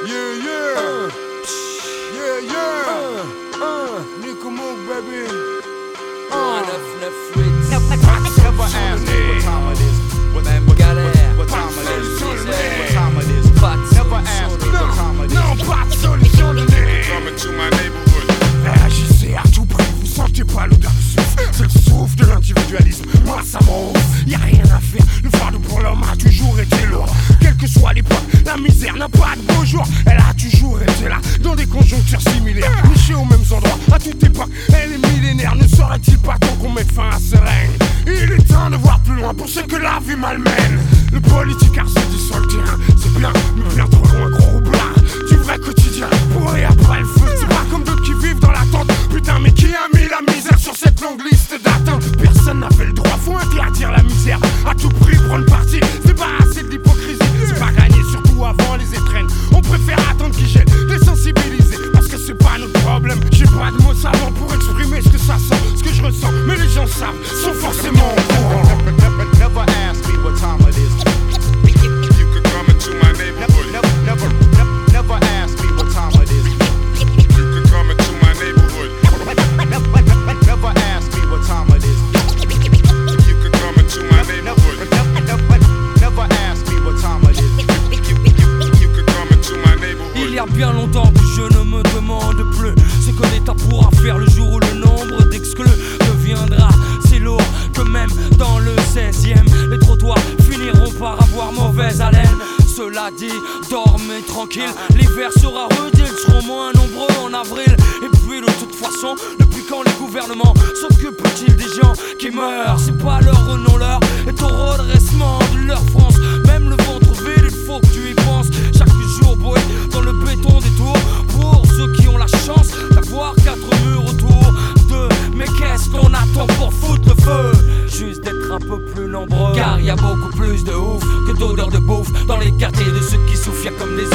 Nico Mook, baby. Never ask me what time it is. What time it is? What time it is? Never ask me what time it is. Non, pas de solution donnée. Coming to my neighborhood. Agissez à tout prix, vous sentez pas l'odeur du souffle. C'est le souffle de l'individualisme, moi ça m'ouvre. Y'a rien à faire, le fardeau pour l'homme a toujours été lourd. Quelle que soit l'époque, la misère n'a pas de beau jour. Elle a toujours été là, dans des conjonctures similaires. Nichée aux mêmes endroits, à toute époque, elle est millénaire. Ne serait-il pas temps qu'on mette fin à ce règne? Il est temps de voir plus loin pour ceux que la vie malmène. Le politique car se dit sur le terrain, c'est bien, mais bien trop loin, gros roublard. Du vrai quotidien, pour et après le feu. C'est pas comme d'autres qui vivent dans l'attente. Putain, mais qui a mis la misère sur cette longue liste d'attentes? Personne n'avait le droit, faut interdire la misère. À tout prix, prendre parti, se débarrasser de l'hypocrisie. C'est pas gagner, surtout avant les étrennes. On préfère attendre qu'ils jettent, les sensibiliser. Parce que c'est pas notre problème. J'ai pas de mots savants pour exprimer ce que ça sent, ce que je ressens. Mais les gens savent, sont forcément au courant. Never ask me what time it is. You could come into my neighborhood. Never ask me what time it is. You could come into my neighborhood. Never ask me what time it is. You could come into my neighborhood. Never ask me what time it is. You could come into my neighborhood. Il y a bien longtemps que je ne me demande plus ce que l'État pourra faire le jour où le nombre d'exclus deviendra si lourd que même dans le 16e, les trottoirs finiront par avoir mauvaise haleine. Cela dit, dormez tranquille, l'hiver sera rude, ils seront moins nombreux en avril. Et puis de toute façon, depuis quand les gouvernements s'occupent-ils des gens qui meurent? C'est pas leur non-leur est au redressement de leur France. Même le ventre vide, il faut que tu y penses. Chaque jour boy dans le béton des tours. Pour ceux qui ont la chance d'avoir 4 murs autour d'eux. Mais qu'est-ce qu'on attend pour foutre le feu? Juste d'être un peu plus nombreux. Car y a beaucoup plus de ouf que d'odeur de bouffe dans les quartiers de ceux qui souffrent. Y'a comme des